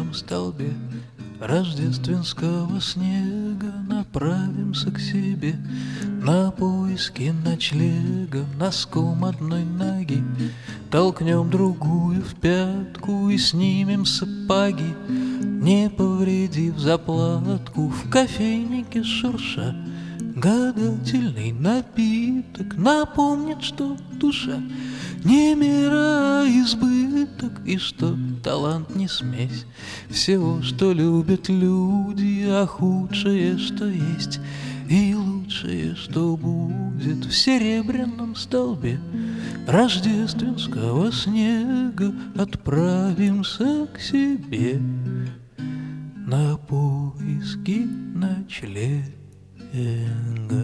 серебряном столбе рождественского снега направимся к себе на поиски ночлега носком одной ноги. Толкнем другую в пятку и снимем сапоги, не повредив заплатку, в кофейнике шурша. Гадательный напиток напомнит, что душа не мира, а избыток, и что талант не смесь всего, что любят люди, а худшее, что есть, и лучшее, что будет в серебряном столбе рождественского снега отправимся к себе на поиски ночлега.